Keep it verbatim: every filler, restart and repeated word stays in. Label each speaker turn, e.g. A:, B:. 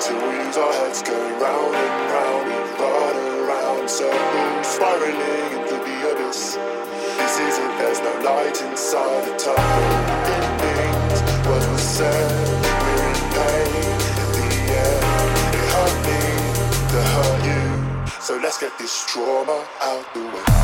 A: till we lose our heads going round and round. We run around circles, spiraling into the abyss. This is it, there's no light inside the tunnel. Endings, words were said, we're in pain. In the end, it hurt me to hurt you. So let's get this trauma out the way.